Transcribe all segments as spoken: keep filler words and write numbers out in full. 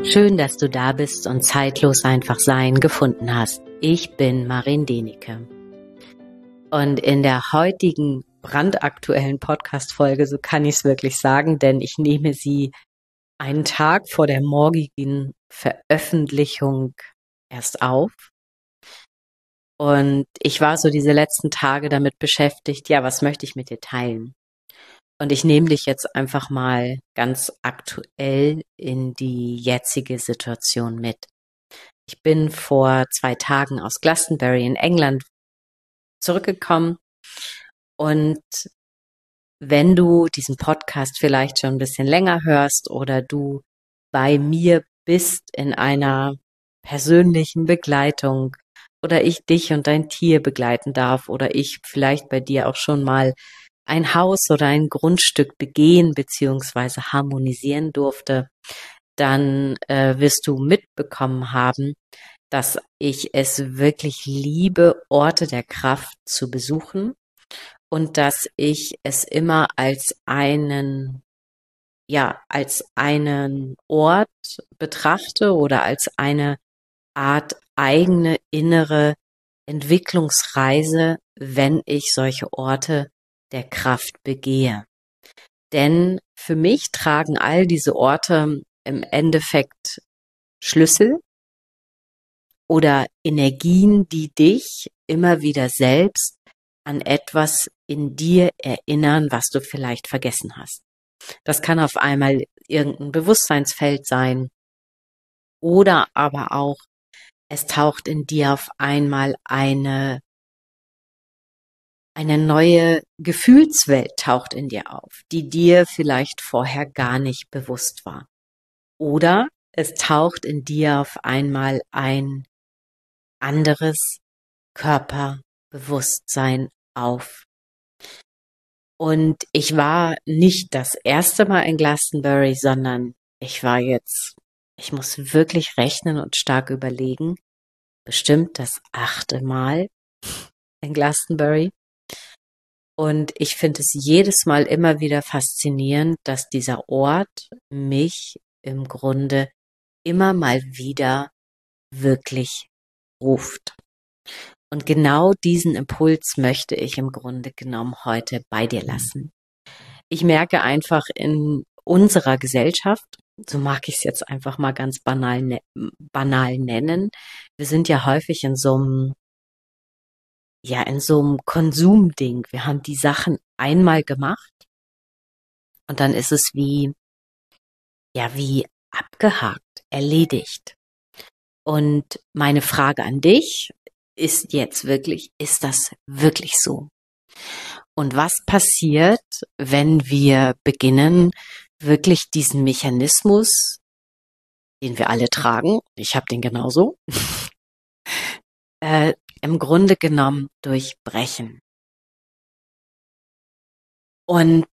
Schön, dass du da bist und zeitlos einfach sein gefunden hast. Ich bin Marin Denike. Und in der heutigen brandaktuellen Podcast-Folge, so kann ich es wirklich sagen, denn ich nehme sie einen Tag vor der morgigen Veröffentlichung erst auf. Und ich war so diese letzten Tage damit beschäftigt, ja, was möchte ich mit dir teilen? Und ich nehme dich jetzt einfach mal ganz aktuell in die jetzige Situation mit. Ich bin vor zwei Tagen aus Glastonbury in England zurückgekommen und wenn du diesen Podcast vielleicht schon ein bisschen länger hörst oder du bei mir bist in einer persönlichen Begleitung oder ich dich und dein Tier begleiten darf oder ich vielleicht bei dir auch schon mal ein Haus oder ein Grundstück begehen bzw. harmonisieren durfte, dann äh, wirst du mitbekommen haben, dass ich es wirklich liebe, Orte der Kraft zu besuchen und dass ich es immer als einen, ja, als einen Ort betrachte oder als eine Art eigene innere Entwicklungsreise, wenn ich solche Orte der Kraft begehe. Denn für mich tragen all diese Orte im Endeffekt Schlüssel oder Energien, die dich immer wieder selbst an etwas in dir erinnern, was du vielleicht vergessen hast. Das kann auf einmal irgendein Bewusstseinsfeld sein oder aber auch, es taucht in dir auf einmal eine Eine neue Gefühlswelt taucht in dir auf, die dir vielleicht vorher gar nicht bewusst war. Oder es taucht in dir auf einmal ein anderes Körperbewusstsein auf. Und ich war nicht das erste Mal in Glastonbury, sondern ich war jetzt, ich muss wirklich rechnen und stark überlegen, bestimmt das achte Mal in Glastonbury. Und ich finde es jedes Mal immer wieder faszinierend, dass dieser Ort mich im Grunde immer mal wieder wirklich ruft. Und genau diesen Impuls möchte ich im Grunde genommen heute bei dir lassen. Ich merke einfach in unserer Gesellschaft, so mag ich es jetzt einfach mal ganz banal, ne- banal nennen, wir sind ja häufig in so einem ja, in so einem Konsumding. Wir haben die Sachen einmal gemacht und dann ist es wie, ja, wie abgehakt, erledigt. Und meine Frage an dich ist jetzt wirklich, ist das wirklich so? Und was passiert, wenn wir beginnen, wirklich diesen Mechanismus, den wir alle tragen, ich habe den genauso, äh, im Grunde genommen durchbrechen? Und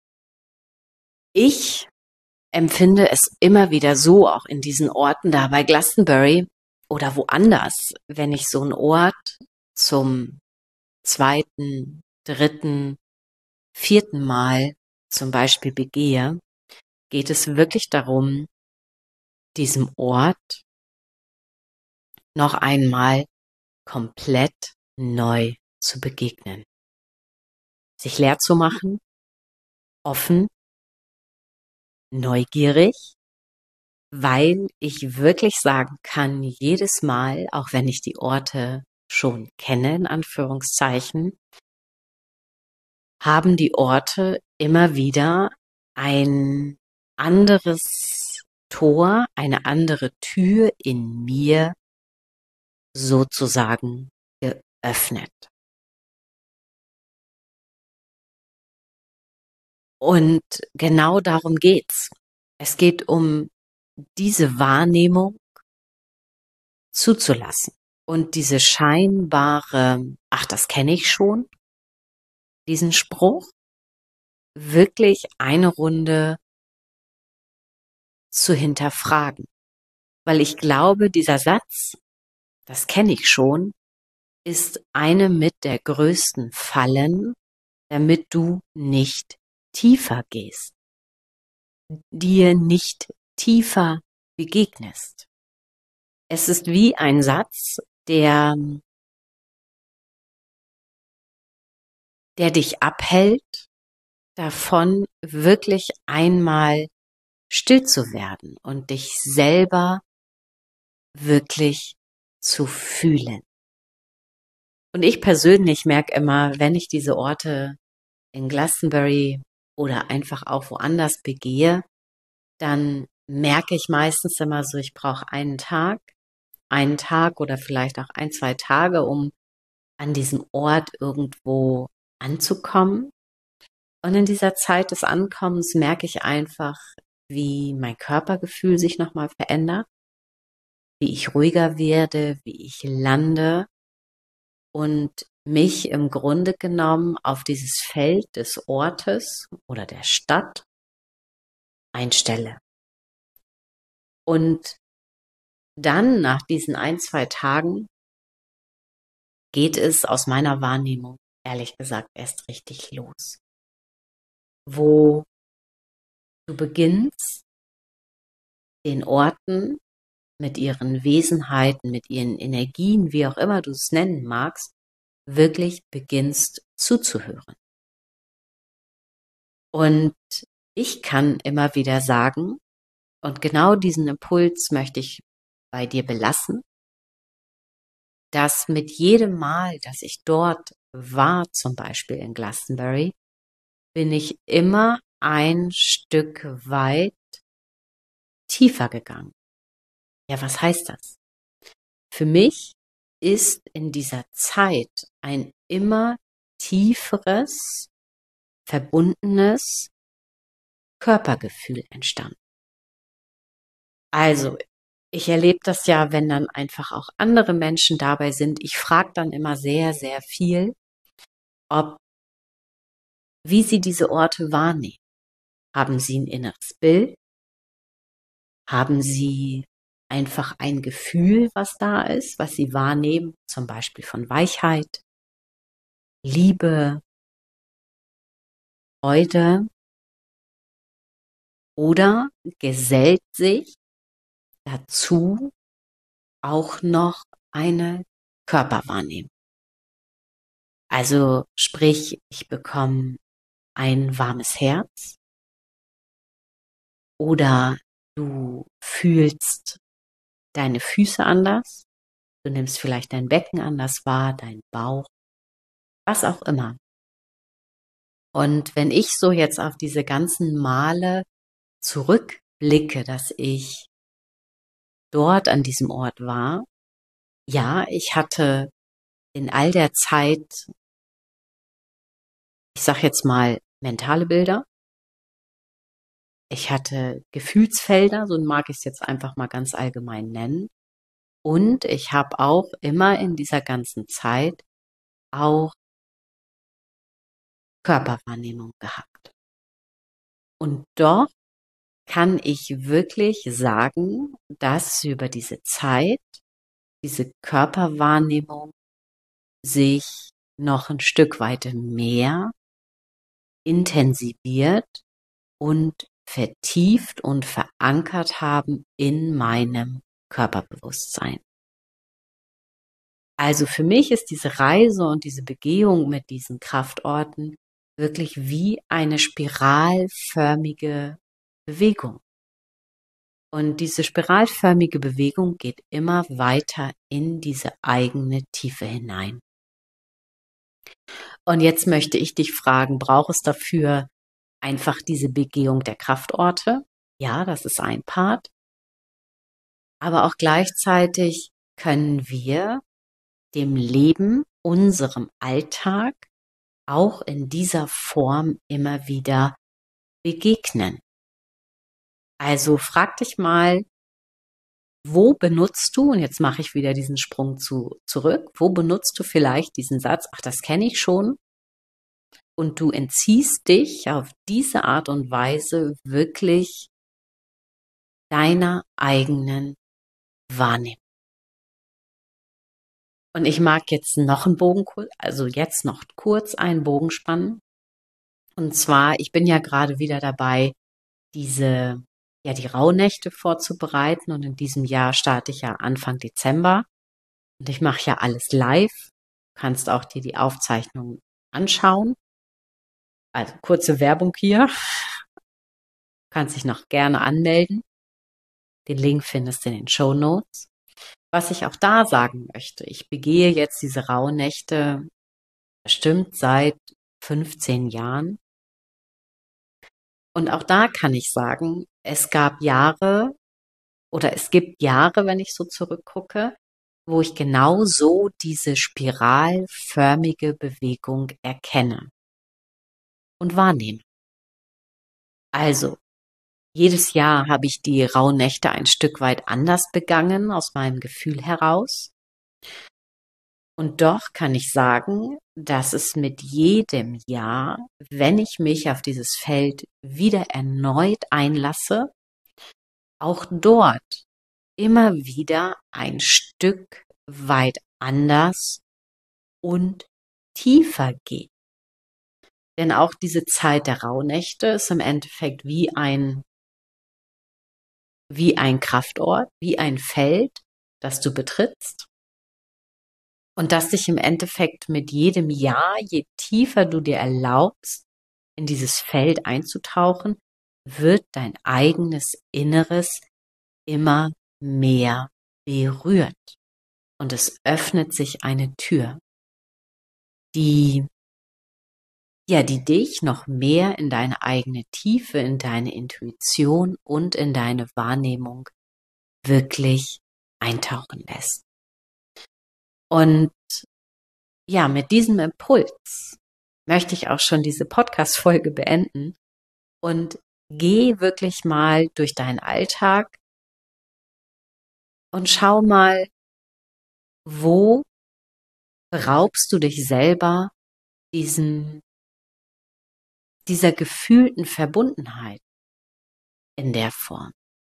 ich empfinde es immer wieder so, auch in diesen Orten da bei Glastonbury oder woanders, wenn ich so einen Ort zum zweiten, dritten, vierten Mal zum Beispiel begehe, geht es wirklich darum, diesem Ort noch einmal komplett neu zu begegnen. Sich leer zu machen, offen, neugierig, weil ich wirklich sagen kann, jedes Mal, auch wenn ich die Orte schon kenne, in Anführungszeichen, haben die Orte immer wieder ein anderes Tor, eine andere Tür in mir sozusagen geöffnet. Und genau darum geht's. Es geht um diese Wahrnehmung zuzulassen und diese scheinbare, ach, das kenne ich schon, diesen Spruch wirklich eine Runde zu hinterfragen. Weil ich glaube, dieser Satz, das kenne ich schon, ist eine mit der größten Fallen, damit du nicht tiefer gehst, dir nicht tiefer begegnest. Es ist wie ein Satz, der, der dich abhält, davon wirklich einmal still zu werden und dich selber wirklich zu fühlen. Und ich persönlich merke immer, wenn ich diese Orte in Glastonbury oder einfach auch woanders begehe, dann merke ich meistens immer so, ich brauche einen Tag, einen Tag oder vielleicht auch ein, zwei Tage, um an diesem Ort irgendwo anzukommen. Und in dieser Zeit des Ankommens merke ich einfach, wie mein Körpergefühl sich nochmal verändert, wie ich ruhiger werde, wie ich lande und mich im Grunde genommen auf dieses Feld des Ortes oder der Stadt einstelle. Und dann nach diesen ein, zwei Tagen geht es aus meiner Wahrnehmung, ehrlich gesagt, erst richtig los. Wo du beginnst, den Orten mit ihren Wesenheiten, mit ihren Energien, wie auch immer du es nennen magst, wirklich beginnst zuzuhören. Und ich kann immer wieder sagen, und genau diesen Impuls möchte ich bei dir belassen, dass mit jedem Mal, dass ich dort war, zum Beispiel in Glastonbury, bin ich immer ein Stück weit tiefer gegangen. Ja, was heißt das? Für mich ist in dieser Zeit ein immer tieferes, verbundenes Körpergefühl entstanden. Also, ich erlebe das ja, wenn dann einfach auch andere Menschen dabei sind. Ich frage dann immer sehr, sehr viel, ob, wie sie diese Orte wahrnehmen. Haben sie ein inneres Bild? Haben sie einfach ein Gefühl, was da ist, was sie wahrnehmen, zum Beispiel von Weichheit, Liebe, Freude? Oder gesellt sich dazu auch noch eine Körperwahrnehmung? Also sprich, ich bekomme ein warmes Herz oder du fühlst deine Füße anders, du nimmst vielleicht dein Becken anders wahr, dein Bauch, was auch immer. Und wenn ich so jetzt auf diese ganzen Male zurückblicke, dass ich dort an diesem Ort war, ja, ich hatte in all der Zeit, ich sag jetzt mal, mentale Bilder. Ich hatte Gefühlsfelder, so mag ich es jetzt einfach mal ganz allgemein nennen. Und ich habe auch immer in dieser ganzen Zeit auch Körperwahrnehmung gehabt. Und doch kann ich wirklich sagen, dass über diese Zeit diese Körperwahrnehmung sich noch ein Stück weit mehr intensiviert und vertieft und verankert haben in meinem Körperbewusstsein. Also für mich ist diese Reise und diese Begehung mit diesen Kraftorten wirklich wie eine spiralförmige Bewegung. Und diese spiralförmige Bewegung geht immer weiter in diese eigene Tiefe hinein. Und jetzt möchte ich dich fragen, braucht es dafür einfach diese Begehung der Kraftorte? Ja, das ist ein Part. Aber auch gleichzeitig können wir dem Leben, unserem Alltag auch in dieser Form immer wieder begegnen. Also frag dich mal, wo benutzt du, und jetzt mache ich wieder diesen Sprung zu, zurück, wo benutzt du vielleicht diesen Satz, ach, das kenne ich schon, und du entziehst dich auf diese Art und Weise wirklich deiner eigenen Wahrnehmung. Und ich mag jetzt noch einen Bogen, also jetzt noch kurz einen Bogen spannen. Und zwar, ich bin ja gerade wieder dabei, diese ja, die Rauhnächte vorzubereiten. Und in diesem Jahr starte ich ja Anfang Dezember. Und ich mache ja alles live. Du kannst auch dir die Aufzeichnung anschauen. Also kurze Werbung hier. Du kannst dich noch gerne anmelden. Den Link findest du in den Shownotes. Was ich auch da sagen möchte, ich begehe jetzt diese Rauhnächte bestimmt seit fünfzehn Jahren. Und auch da kann ich sagen, es gab Jahre oder es gibt Jahre, wenn ich so zurückgucke, wo ich genau so diese spiralförmige Bewegung erkenne und wahrnehme. Also, jedes Jahr habe ich die Rauhnächte ein Stück weit anders begangen, aus meinem Gefühl heraus. Und doch kann ich sagen, dass es mit jedem Jahr, wenn ich mich auf dieses Feld wieder erneut einlasse, auch dort immer wieder ein Stück weit anders und tiefer geht. Denn auch diese Zeit der Rauhnächte ist im Endeffekt wie ein, wie ein Kraftort, wie ein Feld, das du betrittst. Und das dich im Endeffekt mit jedem Jahr, je tiefer du dir erlaubst, in dieses Feld einzutauchen, wird dein eigenes Inneres immer mehr berührt. Und es öffnet sich eine Tür, die, ja, die dich noch mehr in deine eigene Tiefe, in deine Intuition und in deine Wahrnehmung wirklich eintauchen lässt. Und ja, mit diesem Impuls möchte ich auch schon diese Podcast-Folge beenden und geh wirklich mal durch deinen Alltag und schau mal, wo beraubst du dich selber diesen, dieser gefühlten Verbundenheit in der Form.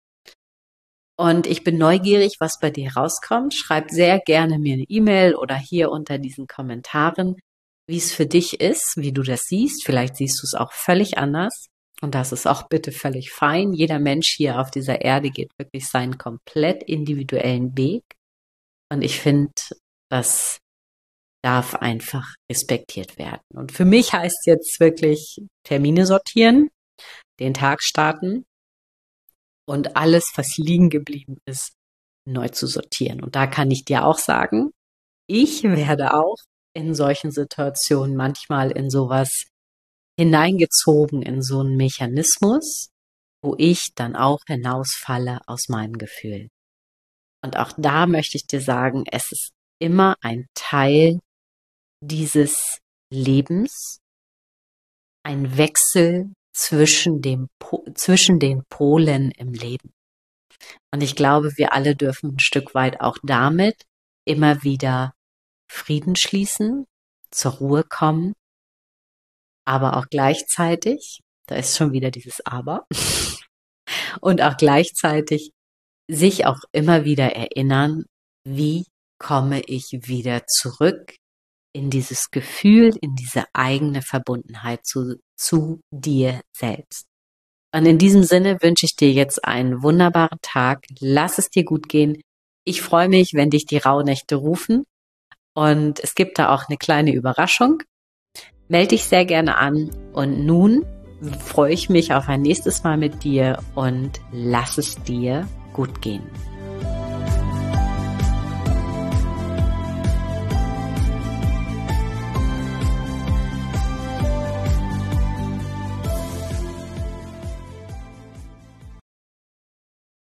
Und ich bin neugierig, was bei dir rauskommt. Schreib sehr gerne mir eine E-Mail oder hier unter diesen Kommentaren, wie es für dich ist, wie du das siehst. Vielleicht siehst du es auch völlig anders. Und das ist auch bitte völlig fein. Jeder Mensch hier auf dieser Erde geht wirklich seinen komplett individuellen Weg. Und ich finde, das darf einfach respektiert werden. Und für mich heißt jetzt wirklich Termine sortieren, den Tag starten und alles, was liegen geblieben ist, neu zu sortieren. Und da kann ich dir auch sagen, ich werde auch in solchen Situationen manchmal in sowas hineingezogen, in so einen Mechanismus, wo ich dann auch hinausfalle aus meinem Gefühl. Und auch da möchte ich dir sagen, es ist immer ein Teil dieses Lebens, ein Wechsel zwischen dem, zwischen den Polen im Leben. Und ich glaube, wir alle dürfen ein Stück weit auch damit immer wieder Frieden schließen, zur Ruhe kommen, aber auch gleichzeitig, da ist schon wieder dieses Aber, und auch gleichzeitig sich auch immer wieder erinnern, wie komme ich wieder zurück in dieses Gefühl, in diese eigene Verbundenheit zu, zu dir selbst. Und in diesem Sinne wünsche ich dir jetzt einen wunderbaren Tag. Lass es dir gut gehen. Ich freue mich, wenn dich die Rauhnächte rufen. Und es gibt da auch eine kleine Überraschung. Melde dich sehr gerne an. Und nun freue ich mich auf ein nächstes Mal mit dir und lass es dir gut gehen.